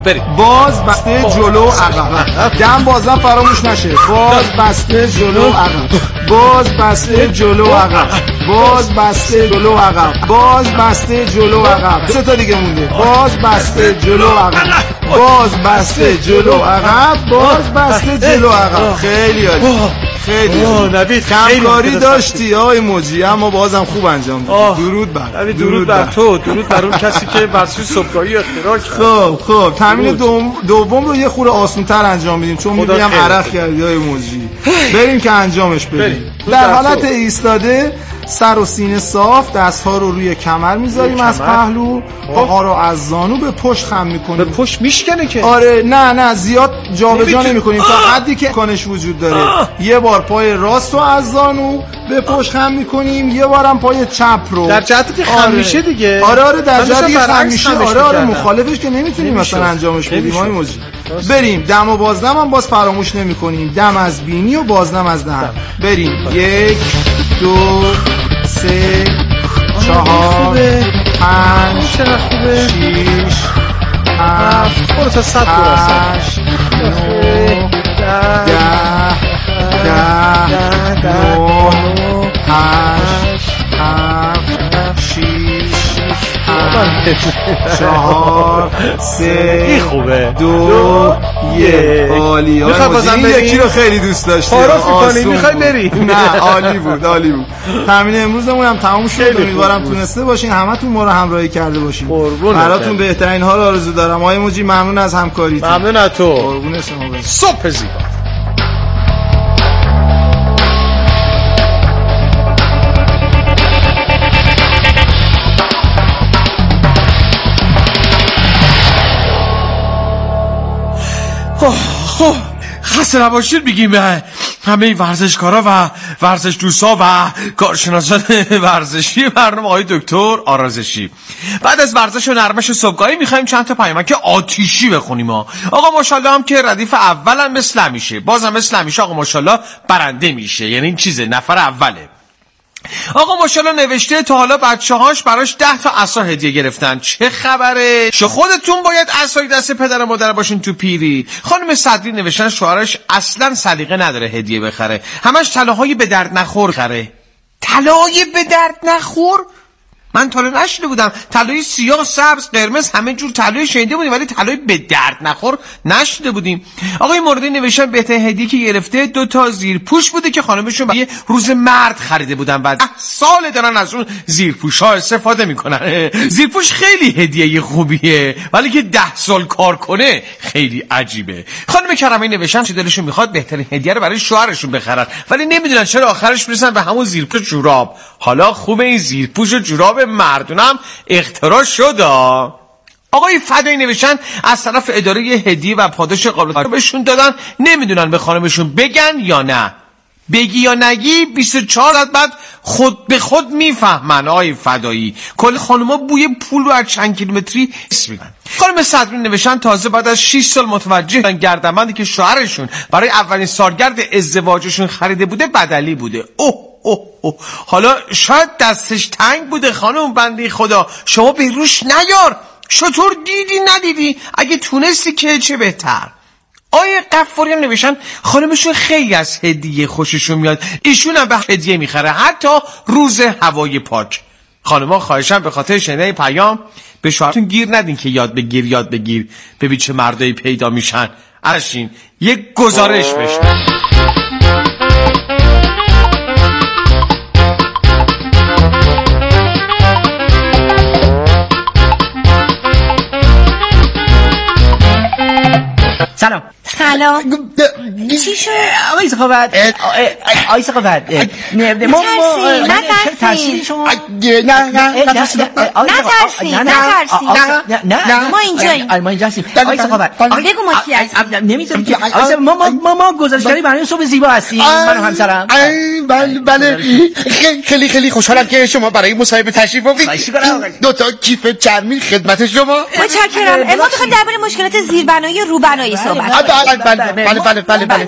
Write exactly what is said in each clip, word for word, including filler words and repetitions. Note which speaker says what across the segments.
Speaker 1: بریم.
Speaker 2: باز بسته جلو عقب. دم بازم فراموش نشه. باز بسته جلو عقب. باز بسته جلو عقب. باز بسته جلو عقب. باز بسته جلو عقب. سه تا دیگه مونده. باز بسته جلو عقب. باز بسته جلو عقب. باز بسته جلو عقب. خیلی عالی. خیلی
Speaker 1: نوید
Speaker 2: کمکاری داشتی آقای موجی، اما بازم خوب انجام دادی. درود بر
Speaker 1: نوید، درود بر تو، درود بر اون کسی که ورزش صبحگاهی اختراع کرد.
Speaker 2: خب خب تمرین دوم دوم رو یه خورده آسان‌تر انجام میدیم چون میبینم عرق کردی آقای موجی. بریم که انجامش بدیم. در حالت ایستاده سر و سینه صاف، دست‌ها رو روی کمر میذاریم از پهلو، پاها رو از زانو به پشت خم میکنیم.
Speaker 1: به پشت میشکنه که؟
Speaker 2: آره نه نه زیاد جابجا نمی‌کنیم تا حدی که امکانش وجود داره. آه. یه بار پای راست رو از زانو به پشت خم میکنیم، یه بارم پای چپ رو.
Speaker 1: در جهتی که خم میشه دیگه.
Speaker 2: آره آره در جهتی که خم میشه. آره آره مخالفش که نمیتونیم مثلا انجامش بدیم های موجی. بریم دم و بازدم هم باز فراموش نمی‌کنیم. دم از بینی و بازدم از دهن. بریم. یک دو سه چهار پنج شیش هفت
Speaker 1: برو تا صد
Speaker 2: هشت نه ده ده نه هشت هفت شیش چهار سه
Speaker 1: خوبه
Speaker 2: دو یک. عالی. این یکی رو خیلی دوست داشتی.
Speaker 1: آسون میخوای بری؟
Speaker 2: نه عالی بود عالی بود. تمرین امروزمون هم تموم شد. امیدوارم تونسته باشین همتون ما رو همراهی کرده باشین. براتون بهترین ها رو آرزو دارم. آقای موجی ممنون از همکاریتون.
Speaker 1: ممنون از تو.
Speaker 2: قربون شما.
Speaker 1: صبح زیبا. خب خسته نباشید میگیم همه ورزشکارا و ورزش دوستا و کارشناسان ورزشی برنامه های دکتر آرازشی. بعد از ورزش و نرمش صبحگاهی میخوایم چند تا پیامک آتیشی بخونیم. آقا ماشاءالله هم که ردیف اول هم مثل همیشه، بازم مثل همیشه آقا ماشاءالله برنده میشه، یعنی این چیزه نفر اوله. آقا ماشاءالله نوشته تا حالا بچه‌هاش براش ده تا عصا هدیه گرفتن. چه خبره؟ شو خودتون باید عصای دست پدر و مادر باشین تو پیری. خانم صدری نوشتن شوهرش اصلا سلیقه نداره هدیه بخره، همش طلاهای به درد نخور خره. طلای به درد نخور؟ من طلا نشیده بودم. طلای سیاه، سبز، قرمز همه جور طلای شنیده بودیم ولی طلای به درد نخور نشیده بودیم. آقای موردی نوشتن بهترین هدیه که گرفته دو تا زیرپوش بوده که خانمشون برای روز مرد خریده بودن. بعد سال دارن از اون زیرپوش‌ها استفاده میکنن. زیرپوش خیلی هدیه خوبیه ولی که ده سال کار کنه خیلی عجیبه. خانم کرمی نوشتن چه دلشون میخواد بهترین هدیه رو برای شوهرشون بخرن ولی نمیدونن چرا آخرش میرسن به همون زیرپوش جوراب. حالا خوبه این زیرپوش و جوراب مردونم اختراع شد. آقای فدایی نوشتن از طرف اداره هدیه و پاداش قابل بهشون دادن، نمیدونن به خانمشون بگن یا نه. بگی یا نگی بیست و چهار ساعت بعد خود به خود میفهمن. آقای فدایی کل خانوما بوی پول رو از چند کیلومتری حس میکنن. خانم صدری نوشتن تازه بعد از شش سال متوجه شدن گردنبندی که شوهرشون برای اولین سالگرد ازدواجشون خریده بوده بدلی بوده. اوه اوه اوه حالا شاید دستش تنگ بوده. خانم بنده خدا شما به روش نیار. شطور دیدی ندیدی؟ اگه تونستی که چه بهتر. آیه قفاری هم نوشتن خانمشون خیلی از هدیه خوششون میاد، ایشون هم به هدیه میخره حتی روز هوای پاک. خانم‌ها خواهشاً به خاطر شنیدن پیام به شوهرتون گیر ندین که یاد بگیر یاد بگیر ببین چه مردایی پیدا میشن. ارشین یک گزارش بشن.
Speaker 3: سلام.
Speaker 4: سلام.
Speaker 3: چی شد؟ آقای سخاوت آقای سخاوت
Speaker 4: نترسین
Speaker 3: شما
Speaker 4: نترسین نترسین نترسین ما اینجاییم.
Speaker 3: ما اینجا هستیم. آقای سخاوت
Speaker 4: بگو ما کی هستیم.
Speaker 3: نمیذاریم که ما ما ما گزارشگری برای صبح زیبا هستیم. من و همسرم.
Speaker 5: بله بله خیلی خیلی خوشحالم که شما برای مصاحبه تشریف آوردید. دو تا کیف چرمی خدمت شما.
Speaker 4: متشکرم. ما می‌خوایم درباره مشکلات زیربنایی و روبنایی صحبت کنیم.
Speaker 5: بله بله بله بله بله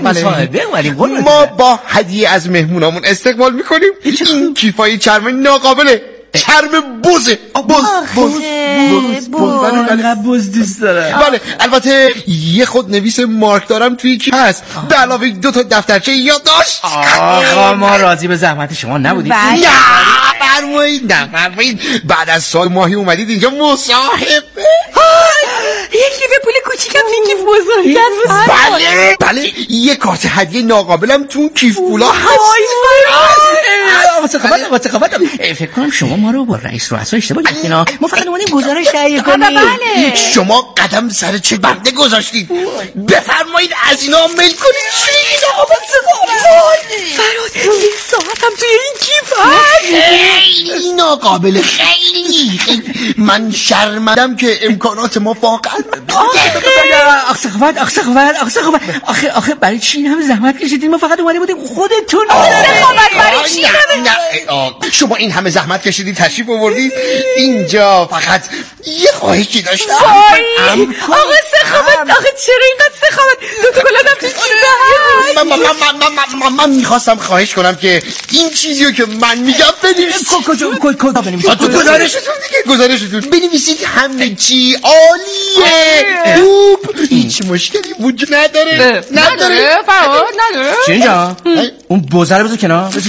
Speaker 5: بله ما با هدیه از مهمونامون استقبال میکنیم. این کیفای چرم ناقابل چرم بزه. بز بز بز
Speaker 3: بز بز دوست دارم.
Speaker 5: بله البته یه خود نویس مارک دارم توی کی هست، به علاوه دو تا دفترچه یادداشت.
Speaker 3: آقا ما راضی به زحمت شما نبودیم.
Speaker 5: نه فرمایید نه فرمایید بعد از سال ماهی اومدید اینجا مصاحبه.
Speaker 4: یکی به پول کوچیکم توی کیف بزرگم.
Speaker 5: بله بله یه کارت هدیه ناقابلم تو کیف پولا هست.
Speaker 3: واسه خبر واسه خبر فکر کنم شما ما رو با رئیس رؤسا اشتباه کردین. ما فقط اومدیم گزارش تهیه کنیم.
Speaker 4: بله
Speaker 5: شما قدم سر چه بنده گذاشتید؟ بفرمایید از اینا میل کنید. چی آقا
Speaker 4: فراد یه ساعتم توی این کیف هست.
Speaker 5: خیلی ناقابل خیلی خیلی من شرمندم که امکانات ما واقعا
Speaker 3: آخه خبر آخه خبر آخه خبر آخه آخه برای چی این همه زحمت کشیدین؟ ما فقط اومده بودیم خودتون.
Speaker 4: آخه خبر برای چی همه
Speaker 5: شما این همه زحمت کشیدید تشریف آوردید اینجا، فقط یه خواهشی داشتم.
Speaker 4: آقا سخاوت آخه چرا اینقدر سخاوت؟ دو تا گلادم تو کیفه
Speaker 5: من من من من میخواستم خواهش کنم که این چیزیو که من میگم بنویسید.
Speaker 3: کجا کجا بنویسید؟
Speaker 5: تو گزارشتون دیگه گزارشتون بنویسید همه چی عالیه خوب، هیچ مشکلی وجود نداره.
Speaker 4: نداره فراد نداره.
Speaker 3: چی اینجا؟ اون بوزه رو بذار کنار. بذار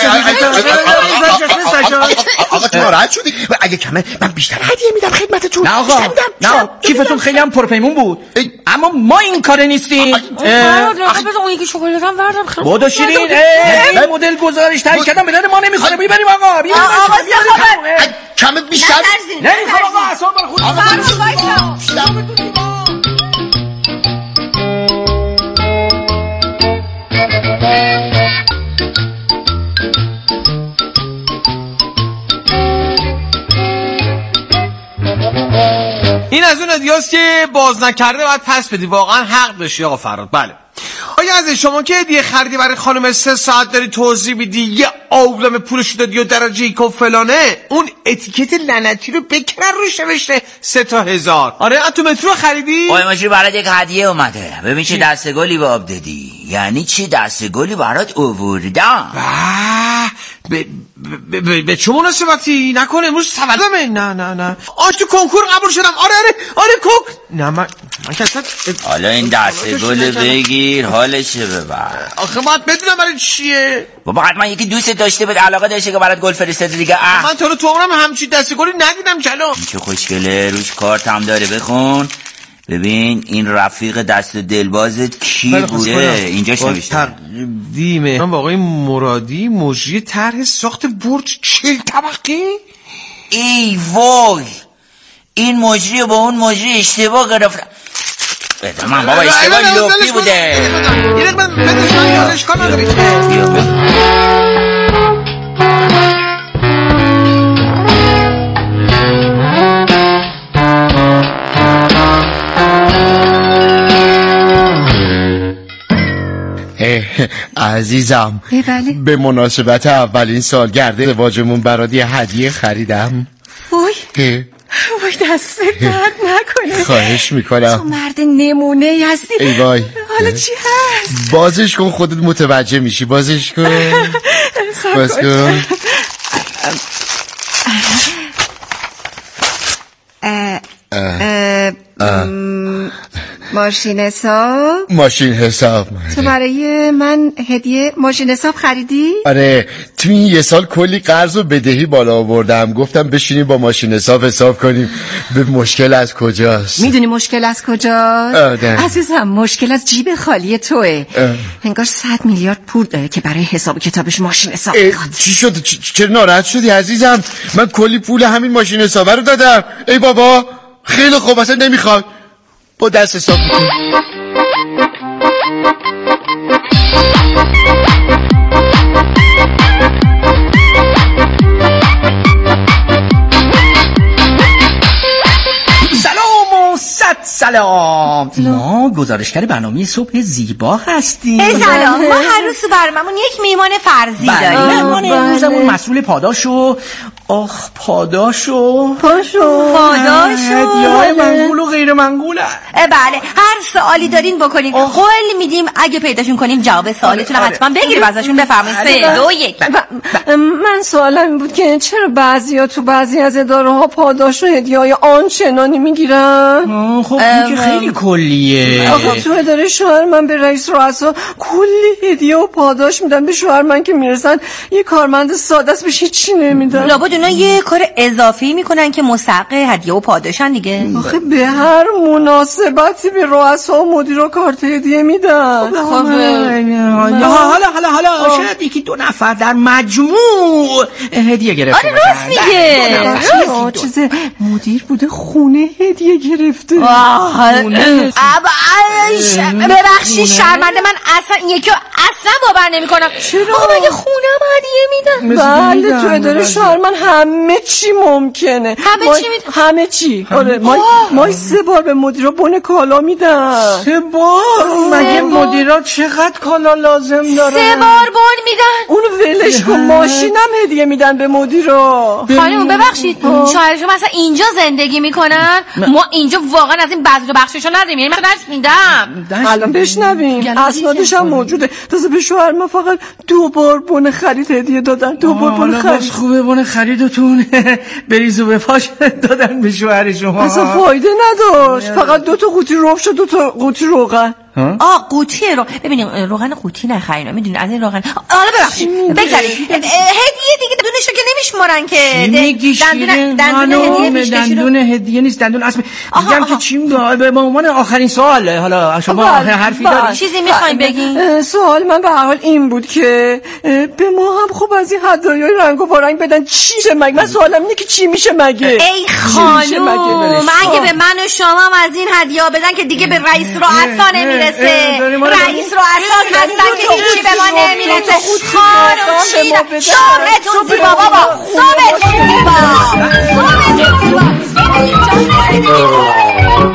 Speaker 3: کنار.
Speaker 5: آقا تو ناراحت شدی؟ اگه کمه من بیشتر هدیه میدم خدمتتون.
Speaker 3: نه آقا نه کیفتون خیلی هم پرپیمون بود اما ما این کاره نیستیم.
Speaker 4: فراد راقه بذار اون یکی شکلاتم بردم خیلی
Speaker 3: بودو شیرین این مدل گزارش تهیه کردم بلد ما نمیخوره. بریم آقا
Speaker 4: آقا سخاوت
Speaker 5: کمه بیشتر
Speaker 3: نمیخوام آقا اصلا برای خود
Speaker 1: این از اون هدیه‌است که باز نکرده باید پس بدی. واقعا حق داشتی آقا فراد. بله آیا از شما که هدیه خریدی برای خانم سه ساعت داری توضیح میدی یه عالمه پولش دادی و درجه یک و فلانه، اون اتیکت لعنتی رو بکنن روش نوشته سه تا هزار. آره تو مترو خریدی؟
Speaker 6: آی ماشی برات یک هدیه اومده. ببین چه دستگلی به آب دادی. یعنی چی دستگلی برات آوردم.
Speaker 1: به به به به چه مناسبتی؟ نکنه امروز تولدمه. نه نه نه آ تو کنکور قبول شدم. آره آره آره کوک. نه من من که اصلا
Speaker 6: حالا این دستگل بگیر حالشه ببر.
Speaker 1: آخه باید بدونم برای چیه.
Speaker 6: بابا حتما یکی دوست داشته بود علاقه داشته که برات گل فرستاده دیگه. اه
Speaker 1: من تو رو تو عمرم همچین دستگلی ندیدم جلو.
Speaker 6: چه خوشگله روش کارت هم داره بخون. ببین این رفیق دست دلبازت کی بوده اینجاش نوشته.
Speaker 1: تقدیمه من با آقای مرادی مجری طرح ساخت برج چهل طبقه.
Speaker 6: ای وای این مجری با اون مجری اشتباه گرفت. بده من بابا اشتباه لپی بوده.
Speaker 1: یه دقیقه من بدش من یادش کار نداری.
Speaker 5: عزیزم
Speaker 4: بله
Speaker 5: به مناسبت اولین سالگرد ازدواجمون برات یه هدیه خریدم.
Speaker 4: وای وای دست درد نکنه.
Speaker 5: خواهش میکنم.
Speaker 4: تو مرد نمونه هستی.
Speaker 5: ای وای
Speaker 4: حالا چی هست؟
Speaker 5: بازش کن خودت متوجه میشی. بازش کن باز کن.
Speaker 4: ماشین حساب.
Speaker 5: ماشین حساب.
Speaker 4: تو برای من هدیه ماشین حساب خریدی؟
Speaker 5: آره تو این یه سال کلی قرض و بدهی بالا آوردم. گفتم بشینیم با ماشین حساب حساب کنیم به مشکل از کجاست.
Speaker 4: میدونی مشکل از کجاست؟
Speaker 5: آدم.
Speaker 4: عزیزم مشکل از جیب خالی توه. انگار صد میلیارد پول داره که برای حساب کتابش ماشین حساب میخواد.
Speaker 5: چی شد؟ چرا ناراحت شدی عزیزم؟ من کلی پول همین ماشین حساب رو دادم. ای بابا خیلی خوب اصلا نمیخواد با دست حساب کنم.
Speaker 3: سلام و صد سلام. ما گزارشگر برنامه صبح زیبا هستیم.
Speaker 4: سلام. ما هر روز تو برنامه‌مون یک میهمان فرضی داریم.
Speaker 3: مهمان امروزمون مسئول پاداش و آخ پاداشو
Speaker 4: پاشو پاداشو
Speaker 3: هدیه‌های منقول و غیر منقول.
Speaker 4: بله هر سوالی دارین بکنین، قول میدیم اگه پیداشون کنیم جواب سوالتون رو حتما بگیریم ازشون. بفرمایید. سه دو یک.
Speaker 7: من سوالم این بود که چرا بعضیا تو بعضی از اداره ها پاداش و هدیه‌های آنچنانی میگیرن؟
Speaker 3: خب این که خیلی کلیه.
Speaker 7: آخه تو اداره شوهر من به رئیس رؤسا کلی هدیه و پاداش میدن، به شوهر من که میرسن یه کارمند ساده است بهش هیچی نمیدن.
Speaker 4: لابد اونا یه کار اضافی میکنن که مستحق هدیه و پاداشن دیگه.
Speaker 7: آخه به هر مناسبتی به رؤسا و مدیرا کارت هدیه میدن.
Speaker 3: خب حالا حالا حالا شاید یکی دو نفر در مجموع هدیه گرفته.
Speaker 4: آره راست میگه.
Speaker 7: چیز مدیر بوده خونه هدیه گرفته.
Speaker 4: ببخشید شرمنده، من اصلا این یکی اصلا باور نمیکنم.
Speaker 7: چرا؟
Speaker 4: آقا مگه خونم هدیه میدن؟
Speaker 7: بله تو اداره شوهر من همه چی ممکنه.
Speaker 4: همه چی میدن؟
Speaker 7: همه چی. آره ما ما سه بار به مدیرا بن کالا میدن.
Speaker 3: سه بار؟ مگه مدیرا چقدر کالا لازم دارن؟
Speaker 4: سه بار بن میدن؟
Speaker 7: اونو ولش کن، ماشینم هدیه میدن به مدیرا.
Speaker 4: خانم ببخشید شوهر شما مثلا اینجا زندگی میکنن؟ ما اینجا واقعا از این بذر و بخششو نداریم، یعنی مثلا نشنیدم.
Speaker 7: الان بشنویم، اسنادش هم موجوده. تازه به شوهر من فقط دو بار بن خرید هدیه دادن. دو بار بن خرید.
Speaker 3: خوبه بن خریدتون بریز و بپاش دادن به شوهر شما.
Speaker 7: اصلا فایده نداشت، فقط دو تا قوطی رفت و دو تا قوطی روغن.
Speaker 4: آه قوطی رو ببینیم، روغن قوطی نخریم، میدونین از این روغن. حالا ببخشید بگذارید هدیه دیگه دونشو که نمیشمارن که.
Speaker 3: دندون دندون دندون هدیه نیست، دندون اسم. میگم که چی به عنوان آخرین سوال حالا شما حرفی دارید؟
Speaker 4: چیزی میخوایم بگین؟
Speaker 7: سوال من به هر حال این بود که به ما هم خوب از این هدایای رنگ و رنگ بدن. چی میشه مگه؟ من سوالم اینه که چی میشه مگه؟
Speaker 4: ای خانوم اگه به من و شما از این هدیه‌ها بدن که دیگه به رئیس رؤسا نمیره. رئیس رو اساس هستن که هیچی به ما نمیرسه. خانم چیده صبحتون زیبا بابا، صبحتون زیبا، صبحتون زیبا.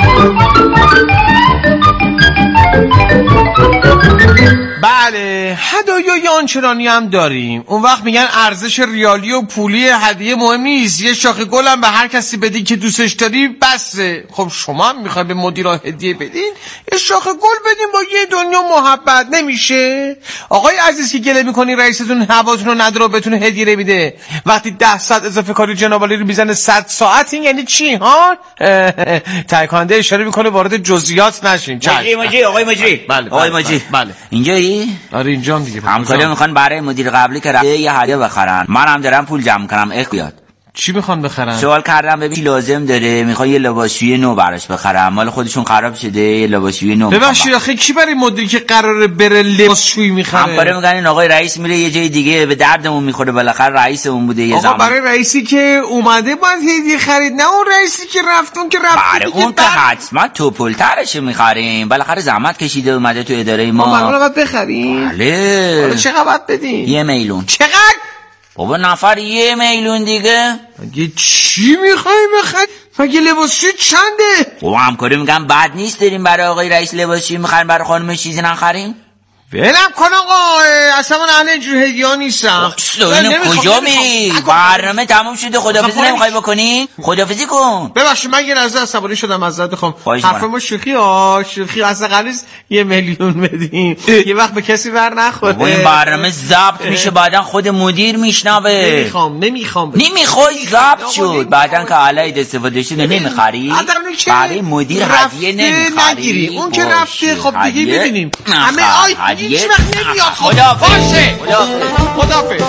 Speaker 1: بله هدایای آنچنانی هم داریم. اون وقت میگن ارزش ریالی و پولی هدیه مهم نیست، یه شاخه گل هم به هر کسی بدی که دوستش داری بسه. خب شما هم میخوای به مدیرا هدیه بدین، یه شاخه گل بدین با یه دنیا محبت. نمیشه؟ آقای عزیز که گله میکنی رئیستون هواتون رو نداره و بهتون هدیه میده، وقتی ده ساعت اضافه کاری جناب عالی رو میزنه صد ساعت، این یعنی چی ها؟ تهیه کننده اشاره میکنه وارد جزئیات نشین.
Speaker 6: مجری مجری آقای مجری.
Speaker 1: بله
Speaker 6: آقای مجری.
Speaker 1: بله
Speaker 6: اینجایی؟
Speaker 1: آره اینجام دیگه.
Speaker 6: همکارا میخوان برای مدیر قبلی که رفته یه هدیه بخرن، منم دارم پول جمع کنم. اخ بیاد.
Speaker 1: چی میخوان بخرن؟
Speaker 6: سوال کردم ببین چی لازم داره، میخوان یه لباسشویی نو براش بخرم، مال خودشون خراب شده، یه لباسشویی نو.
Speaker 1: ببخشید آخه کی برای مدیری که قراره بره لباسشویی میخره؟
Speaker 6: همکارا میگن این آقای رئیس میره یه جای دیگه، به دردمون میخوره، بالاخره رئیسمون بوده یه زمان.
Speaker 1: آقا برای رئیسی که اومده باید هدیه خرید، نه اون رئیسی که رفتون که رفت.
Speaker 6: برای اون که حتما توپل‌ترش میخریم، بالاخره زحمت کشیده اومده تو اداره ما.
Speaker 1: ما باید بخریم.
Speaker 6: بله.
Speaker 1: حالا چقدر باید بدین؟
Speaker 6: یه میلیون.
Speaker 1: چقدر؟
Speaker 6: بابا نفر یه میلیون دیگه.
Speaker 1: مگه چی میخوای بخری؟ مگه لباسشویی چنده؟
Speaker 6: بابا همکاری میگن بد نیست داریم برای آقای رئیس لباسشویی میخریم، برای خانمش چیزی نخریم؟
Speaker 1: ولم کن آقا، اصلا من اهل اینجور هدیه‌ها نیستم.
Speaker 6: اینو کجا میری؟ برنامه تموم شده، خداحافظی نمیخوای بکنی؟ خداحافظی کن.
Speaker 1: ببخشید من یه لحظه عصبانی شدم، معذرت میخوام.
Speaker 6: حرف
Speaker 1: ما شوخی ها، شوخی اصلا قرار یه میلیون بدیم یه وقت به کسی بر نخوره.
Speaker 6: بابا این برنامه ضبط میشه، بعدن خود مدیر میشنوه.
Speaker 1: نمیخوام نمیخوام
Speaker 6: نمیخوای ضبط شد، بعدن که علایت استفاده شده نمیخری، برای مدیر هدیه نمیخری.
Speaker 1: اون که رفته خب دیگه میبینیم همه آی هیچ وقت نمیاد.
Speaker 6: خدا باشه.
Speaker 1: خداحافظ.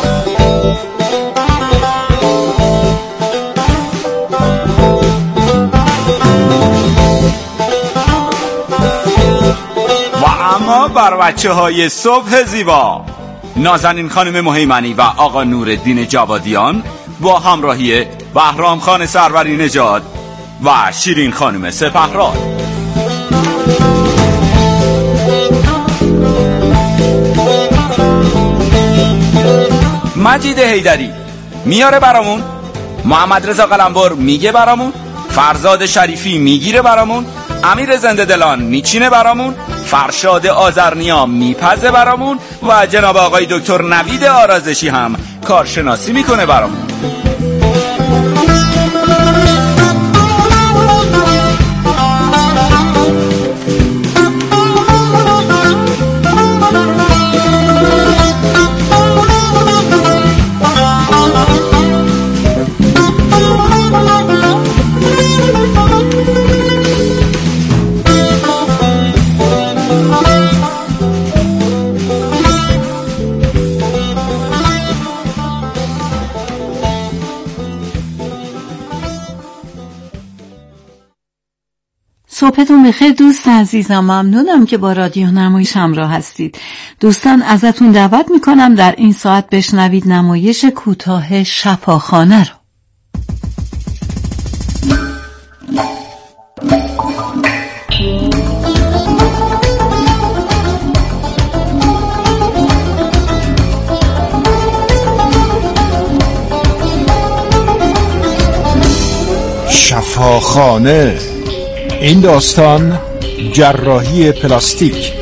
Speaker 8: و اما بر بچه های صبح زیبا، نازنین خانم مهیمنی و آقا نورالدین جوادیان با همراهی بهرام خان سروری نژاد و شیرین خانم سپهراد. مجید حیدری میاره برامون، محمد رضا قلمبر میگه برامون، فرزاد شریفی میگیره برامون، امیر زنده دلان میچینه برامون، فرشاد آذرنیا میپزه برامون و جناب آقای دکتر نوید آرازشی هم کارشناسی میکنه برامون.
Speaker 9: صبحتون بخیر دوست عزیزم. ممنونم که با رادیو نمایش همراه هستید. دوستان ازتون دعوت میکنم در این ساعت بشنوید نمایش کوتاه شفاخانه رو.
Speaker 10: شفاخانه. این داستان جراحی پلاستیک.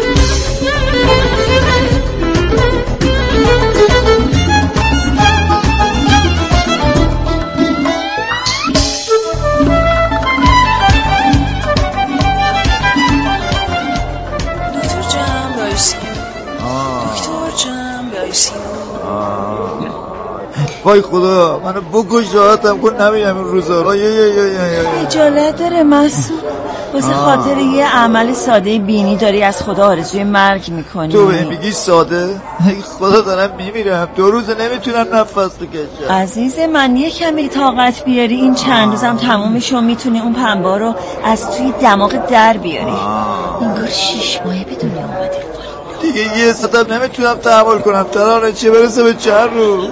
Speaker 11: وای خدا منو بکش راحتم کن نمیدم این روزا.
Speaker 7: خجالت داره مسعود، واسه خاطر یه عمل ساده بینی داری از خدا آرزوی مرگ میکنی.
Speaker 11: تو به میگی ساده؟ ای خدا دارم میمیرم، دو روزه نمیتونم نفس بکشم.
Speaker 7: عزیز من یه کمی طاقت بیاری، این چند روزم تمومش و میتونی اون پنبه رو از توی دماغ در بیاری. انگار شیش ماهه به دنیا اومده.
Speaker 11: دیگه یه ساعتم نمیتونم تحمل کنم ترانه، چه برسه به چند روز.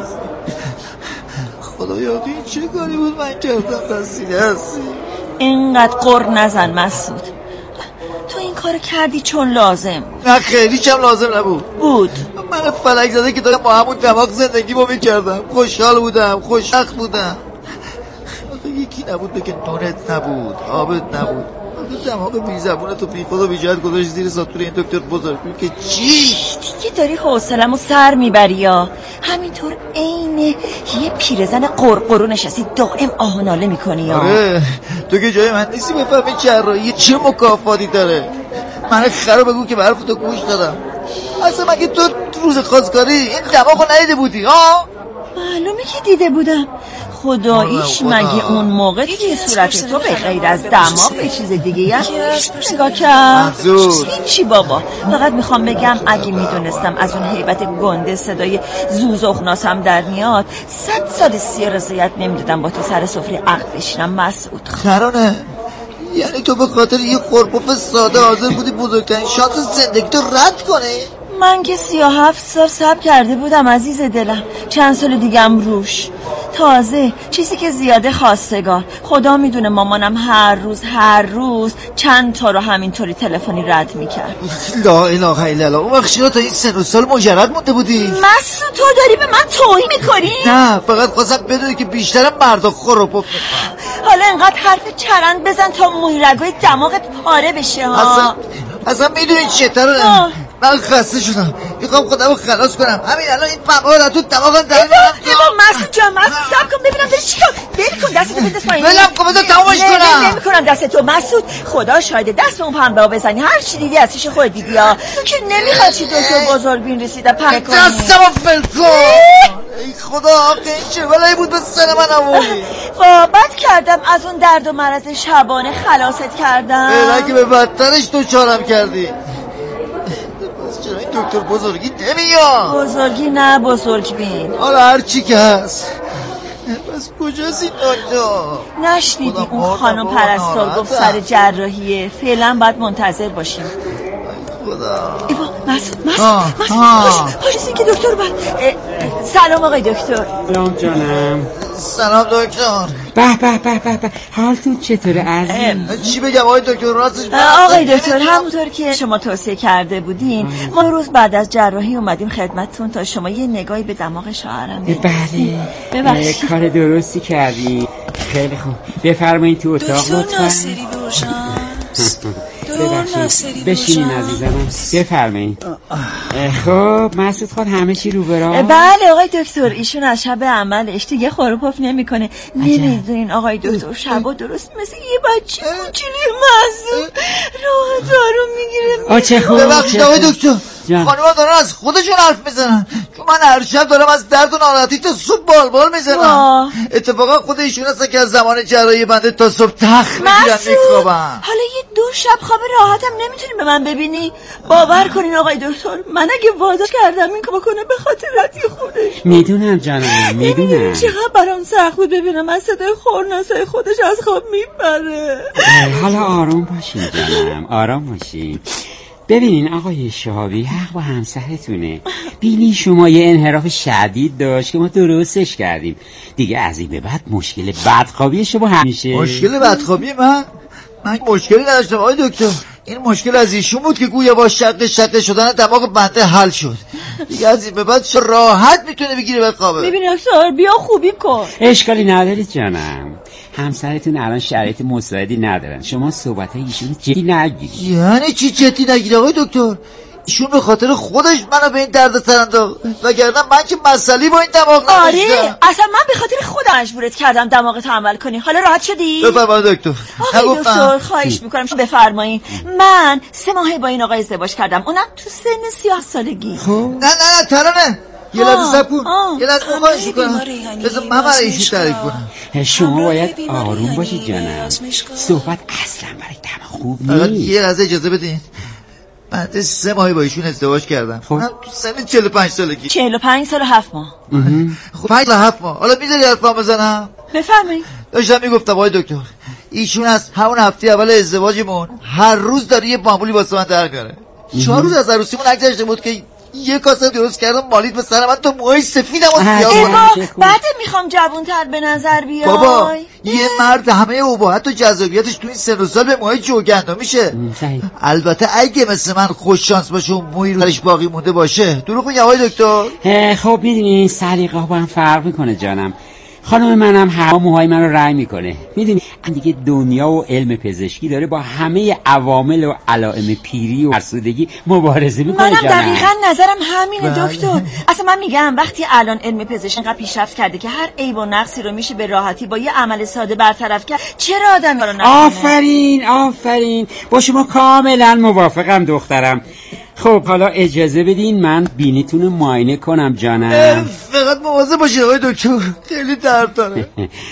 Speaker 11: خدایا این چه کاری بود من کردم؟ رسیده هستی
Speaker 7: اینقدر قر نزن مسعود، تو این کار کردی چون لازم بود.
Speaker 11: نه خیلی چم لازم نبود.
Speaker 7: بود
Speaker 11: من فلک زده که دارم با همون دماغ زندگی با میکردم، خوشحال بودم، خوشبخت بودم. یکی نبود بگه نونت نبود، آبت نبود. دماغ بی زبونت و بی خود و بی جهت گذاشت زیر ساتور این دکتر بزرگ که چی؟
Speaker 7: دیگه داری حوصله‌مو سر میبری یا همینطور عین یه پیرزن قرقرو نشستی دائم آه و ناله میکنی یا؟
Speaker 11: آره تو که جای من نیستی بفهمی جراحی چه مکافاتی داره. من خرا بگو که به حرف تو گوش دادم. اصلا مگه تو روز خواستگاری این دماغو ندیده بودی ها؟
Speaker 7: معلومه که دیده بودم. خداییش مگه اون موقع توی صورت تو به غیر از دماغ به چیز دیگه هم نگاه کرد؟ این چی بابا؟ فقط میخوام بگم اگه میدونستم از اون هیبت گنده صدای زوزخناسم در میاد صد سال سی رضایت نمیدادم با تو سر سفره عقد بشینم مسعود.
Speaker 11: خرانه یعنی تو به خاطر یه خورپف ساده حاضر بودی بزرگترین شانس زندگی تو رد کنی؟
Speaker 7: من که سی و هفت سال صبر کرده بودم عزیز دلم، چند سال دیگم روش. تازه چیزی که زیاده خواستگار، خدا میدونه مامانم هر روز هر روز چند تا رو همینطوری تلفنی رد میکرد.
Speaker 11: لا اله الا الله. اون وقت چرا تا این سن و سال مجرد مونده بودی؟
Speaker 7: مسعود تو داری به من توهین میکنی؟
Speaker 11: نه فقط خواستم بدونی که بیشتر مردا خروپف.
Speaker 7: حالا انقدر حرف چرند بزن تا موی رگای دماغت پاره بشه ها.
Speaker 11: اصلا اصلا میدونی چطوره؟ من خسته شدم، میخوام خودمو خلاص کنم. همین الان این پنبه رو تو دماغم در میارم.
Speaker 7: ایوا مسعود جان، مسعود صبر کن ببینم داری چیکار. ول کن دستتو بنداز پایین.
Speaker 11: ولم کن بذار تمامش کنم.
Speaker 7: نه نمیکنم دستتو مسعود، خدا شاهده دست اون پنبه رو بزنی هر چی دیدی از پیش خودت دیدی ها. تو که نمیخواد چی دکتر بزرگبین رسیده پنبه کنی.
Speaker 11: دستمو ول کن. ای خدا آخه این چه بلایی بود به سر من آوردی.
Speaker 7: غابت کردم از اون درد و مرض شبانه خلاصت کردم.
Speaker 11: اگه به بدترش تو چارم کردی. چرا این دکتر بزرگی نمیاد؟
Speaker 7: بزرگی نه بزرگبین.
Speaker 11: حالا هر چی که هست. بس کجاست این دکتر؟
Speaker 7: نشنیدی اون خانم پرستار گفت سر جراحیه، فعلا باید منتظر باشیم.
Speaker 11: خدا.
Speaker 7: ایوا مسعود مسعود مسعود پاریسی که دکتر باید. سلام آقای دکتر.
Speaker 12: سلام جانم.
Speaker 11: سلام دکتر.
Speaker 12: به به به به به حالتون چطوره عزیز؟
Speaker 11: چی بگم آقای دکتر راستش؟
Speaker 7: آقای دکتر همونطور که شما توصیه کرده بودین ما روز بعد از جراحی اومدیم خدمتتون تا شما یه نگاهی به دماغ شوهرم
Speaker 12: بندازید. بله
Speaker 7: ببخشید.
Speaker 12: کار درستی کردی. خیلی خوب بفرمایید تو اتاق لطفا. ببخشید بشینین عزیزم بفرمایید. خب مسعود خان همه چی رو برای؟
Speaker 7: بله آقای دکتر ایشون از شب عملش دیگه خروپف نمیکنه. نمیدونین آقای دکتر شبا درست مثل یه بچه کوچولی مسعود راه دارو میگیره.
Speaker 12: آ چه خوب.
Speaker 11: ببخشید آقای دکتر خانم‌ها دارن از خودشون حرف میزنن. چون من هر شب دارم از درد و ناراحتی تا صبح بالبال میزنم. اتفاقا خود ایشون هستن که از زمان جراحی بنده تا صبح تخت میگیرن میخوابن.
Speaker 7: حالا یه دو شب خواب راحتم نمیتونی به من ببینی؟ باور کنین آقای دکتر، من اگه وعده کردم این که بکنه به خاطر رتی خودش.
Speaker 12: میدونم جانم میدونم.
Speaker 7: چقدر برام سخت بود ببینم از صدای خورناسای خودش از خواب میبره.
Speaker 12: حالا آروم باشین جانم، آرام باشین. ببینین آقای شهابی، حق با همسرتونه. بینی شما یه انحراف شدید داشت که ما درستش کردیم. دیگه از این به بعد مشکل بدخوابی شما همیشه.
Speaker 11: مشکل بدخوابی من؟ من مشکلی نداشتم آقای دکتر. این مشکل از ایشون بود که گویا با شق شق شدن دماغ بنده حل شد. دیگه از این به بعد راحت میتونه بگیره بخوابه.
Speaker 7: ببین دکتر بیا خوبی کن.
Speaker 12: اشکالی ندارید جانم. همسرتون الان شرایط مساعدی ندارن. شما صحبت ایشون جدی نگیرید.
Speaker 11: یعنی چی جدی نگیرید آقای دکتر؟ ایشون به خاطر خودش منو به این درد سر انداخت، وگرنه من که مسئله با این دماغ نداشتم.
Speaker 7: آره اصلا من به خاطر خودم مجبورت کردم دماغت عمل کنی. حالا راحت شدی؟
Speaker 11: بفرمایید دکتر.
Speaker 7: آقای دکتر خواهش میکنم بفرمایید. من سه ماه با این آقای ازدواج کردم، اونم تو سن سیاه سالگی.
Speaker 11: نه نه نه ترانه یه لحظه صبر کن، یه لحظه خواهش میکنم بذار من برای ایشون تعریف کنم.
Speaker 12: شما باید آروم باشید جانم. صحبت اصلا برای دماغ خوب
Speaker 11: فقط
Speaker 12: نیست.
Speaker 11: یه لحظه اجازه بدین. من سه ماهی با ایشون ازدواج کردم. خب من تو سن چهل و پنج سالگی.
Speaker 7: چهل و پنج سال و هفت ماه.
Speaker 11: خب پنج تا هفت ماه. حالا میذاری حرفا بزنم؟
Speaker 7: بفرمایید.
Speaker 11: داشتم میگفتم آقای دکتر، ایشون از همون هفته اول ازدواجمون هر روز داره یه معمولی واسه من در میاره. چهار روز از عروسیمون نگذشته بود که یه کاسه درست کردم مالید به سر من تو موهای سفیدم و سیاه
Speaker 7: کنم. بعد میخوام جوان‌تر به نظر بیای.
Speaker 11: بابا یه مرد همه اباحت و جذابیتش تو این سن و سال به موهای جوگندا میشه. البته اگه مثل من خوش شانس باشه و موی روش باقی مونده باشه. دروغ میگم آقای دکتر؟
Speaker 12: خب میدونی سلیقه ها با هم فرق میکنه جانم. خانم منم هوا موهای من رو رنگ میکنه. میدونی دیگه دنیا و علم پزشکی داره با همه عوامل و علائم پیری و فرسودگی مبارزه میکنه.
Speaker 7: منم دقیقاً نظرم همینه دکتر. اصلا من میگم وقتی الان علم پزشکی انقدر پیشرفت کرده که هر عیب و نقصی رو میشه به راحتی با یه عمل ساده برطرف کرد، چرا آدم کارو نکنه؟
Speaker 12: آفرین آفرین، با شما کاملا موافقم دخترم. خب حالا اجازه بدین من بینیتون رو معاینه کنم جانم.
Speaker 11: فقط مواظب باشید آقای دکتر، خیلی درد داره.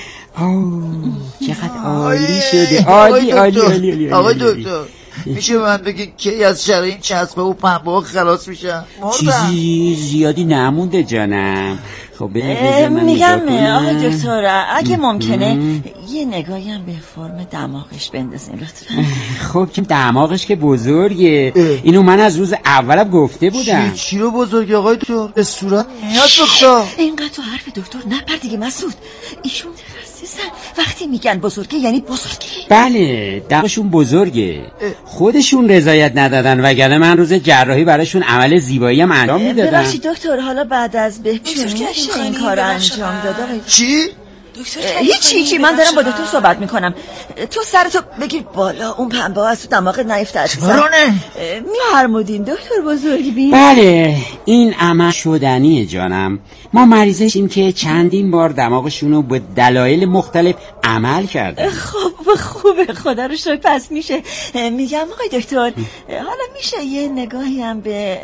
Speaker 12: چقدر عالی شده. عالی عالی عالی.
Speaker 11: آقای دکتر میشه به من بگید کی از شر این چسبه و پنبه ها خلاص میشن؟
Speaker 12: چیزی زیادی نمونده جانم. خب
Speaker 7: میگم آقای دکتر اگه ممکنه یه نگاهی هم به فرم دماغش بندازین لطفا.
Speaker 12: خب که دماغش که بزرگه. اینو من از روز اولم گفته بودم.
Speaker 11: چی, چی رو بزرگه آقای دکتر؟ به صورت میاد بخدا.
Speaker 7: اینقدر تو حرف دکتر نپر دیگه مسعود. ایشون متخصصن، وقتی میگن بزرگه یعنی بزرگه.
Speaker 12: بله دماغشون بزرگه. خودشون رضایت ندادن وگرنه من روز جراحی براشون عمل زیبایی هم انجام میدادم.
Speaker 7: ببخشید دکتر حالا بعد از بهبودی میشه این کار انجام داده؟
Speaker 11: چی؟
Speaker 7: هیچی هیچی من دارم با دکتر صحبت میکنم. تو سرتو بگیر بالا، اون پنبه ها از تو دماغت نیفته عزیزم.
Speaker 11: چرانه؟
Speaker 7: میفرمودین دکتر بزرگی بین؟
Speaker 12: بله این عمل شدنیه جانم. ما مریضشیم که چندین بار دماغشونو به دلایل مختلف عمل کرده.
Speaker 7: خب خوبه خدا رو شکر. پس میشه میگم آقای دکتر حالا میشه یه نگاهی هم به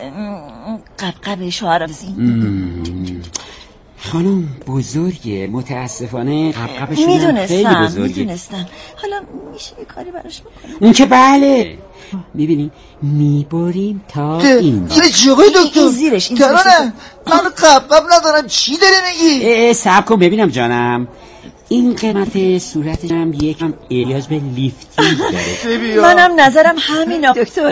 Speaker 7: قبقب شوهر بزنیم؟
Speaker 12: خانم بزرگه متاسفانه قبقبشون خیلی بزرگه.
Speaker 7: میدونستم حالا میشه یه کاری براش بکنم؟
Speaker 12: اون که بله میبینی میبریم تا این
Speaker 11: زیرش چی آقای دکتر؟
Speaker 7: این زیرش این
Speaker 11: ترانه من قبقب ندارم. چی داره میگی؟
Speaker 12: صبر کن ببینم جانم. این قیمت صورتش هم یکم احتیاج به لیفتی داره.
Speaker 7: منم نظرم همین دکتر.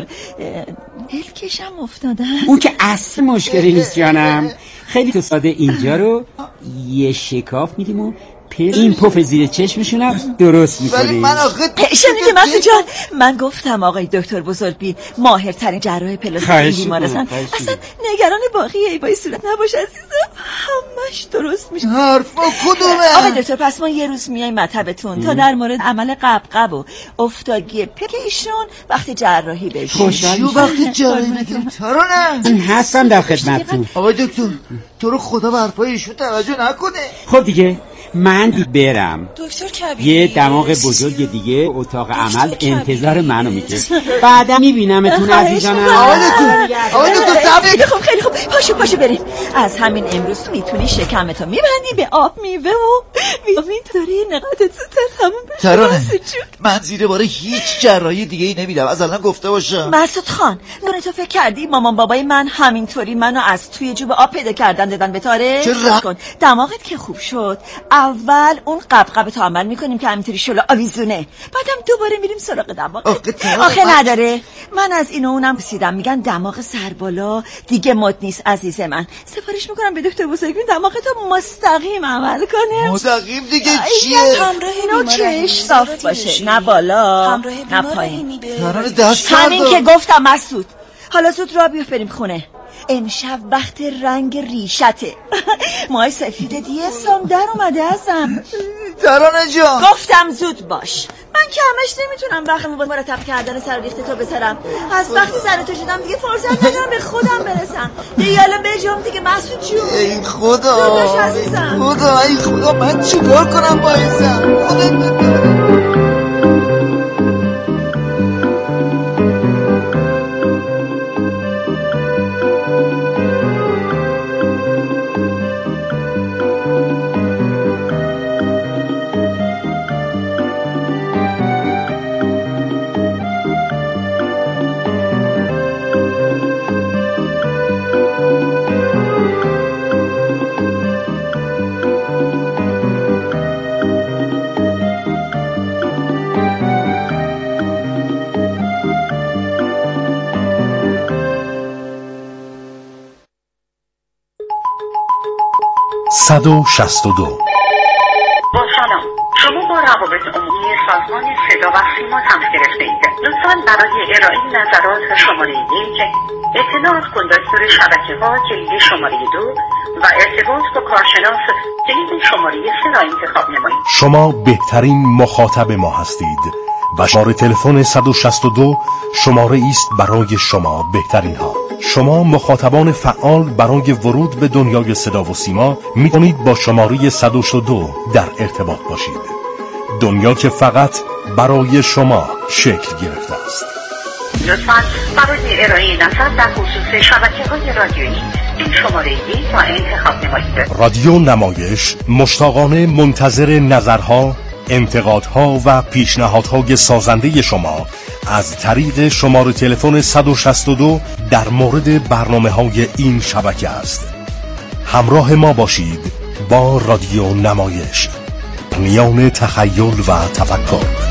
Speaker 7: هلکشم افتادن.
Speaker 12: اون که اصل مشکلی نیست جانم. خیلی تو ساده اینجا رو یه شکاف میدیم و این پف زیر چشمشونم درست میکنیم.
Speaker 11: ولی من آخه
Speaker 7: شنیدی مسعود جان من گفتم آقای دکتر بزرگبین ماهرترین جراح پلاستیک بیمارستان. اصلا نگران باقی ایبای صورت نباش عزیزم، همش درست میشه.
Speaker 11: حرفا کدومه؟
Speaker 7: آقای دکتر پس ما یه روز میایم مطبتون تا در مورد عمل قبقب و افتادگی پک ایشون وقتی جراحی بشه.
Speaker 12: خوشحال
Speaker 11: میشم وقتی جراحی بگیم. ترانه
Speaker 12: هستم در خدمتتون.
Speaker 11: آقای دکتر تو رو خدا به حرفای ایشون توجه نکنه.
Speaker 12: خب دیگه من برم.
Speaker 13: دکتر کبیر
Speaker 12: یه دماغ بزرگ دیگه اتاق عمل انتظار منو میکشه. بعدا میبینمتون عزیزانم.
Speaker 7: آقای دکتر آقای دکتر خیلی خوب خیلی خوب پاشو پاشو بریم. از همین امروز میتونی شکمتو میبندی به آب میوه و ویتامین داری نقاط زودتر تموم بشه.
Speaker 11: ترانه من زیر بار هیچ جراحی دیگه ای نمیدم از الان گفته باشم.
Speaker 7: مسعود خان تو فکر کردی مامان بابای من همینطوری منو از توی جوب آب پیدا کردن دادن به تاره؟
Speaker 11: چرا؟
Speaker 7: کن دماغت که خوب شد اول اون قبقب تو عمل میکنیم که همینطوری شلو آویزونه، بعدم دوباره میریم سراغ دماغ.
Speaker 11: آخه,
Speaker 7: آخه نداره. من از اینو اونم پرسیدم میگن دماغ سربالا دیگه مد نیست عزیز من. سفارش میکنم به دکتر بزرگی دماغتو مستقیم عمل کنه.
Speaker 11: مستقیم دیگه چیه؟
Speaker 7: اینو چش صاف باشه نه بالا نه پایین. همین که گفتم مسعود. حالا زود را بیفت بریم خونه. امشب وقت رنگ ریشته. مای سفید دیگه سام در اومده ازم.
Speaker 11: ترانه جان
Speaker 7: گفتم زود باش. من که همش نمیتونم وقتمو با مرتب کردن سر ریخت تو بسرم. از وقتی زن تو شدم دیگه فرصت ندارم به خودم برسم. دیگه الان بجام دیگه مسعود جون.
Speaker 11: ای خدا خدا ای خدا من چیکار کنم با این زن؟ خدا
Speaker 14: صد و شصت و دو.
Speaker 15: با سلام، شما با روابط عمومی سازمان صدا و سیما تماس گرفته اید. لطفاً برای ارائه نظرات شماره یک، اطلاع از کندکتور شبکه ها کلید شماره دو و ارتباط با کارشناس کلید شماره سه را انتخاب نمایید.
Speaker 14: شما بهترین مخاطب ما هستید و شماره تلفن صد و شصت و دو شماره است برای شما بهترین ها. شما مخاطبان فعال برای ورود به دنیای صدا و سیما می کنید با شماره صد و شصت و دو در ارتباط باشید. دنیا که فقط برای شما شکل گرفته است.
Speaker 15: لطفاً برای ارائه نظر در خصوص شبکه‌های رادیویی این شماره یک را انتخاب نمایید.
Speaker 14: رادیو نمایش مشتاقانه منتظر نظرها، انتقادها و پیشنهادهای سازنده شما از طریق شماره تلفن صد و شصت و دو در مورد برنامه‌های این شبکه است. همراه ما باشید با رادیو نمایش، میان تخیل و تفکر.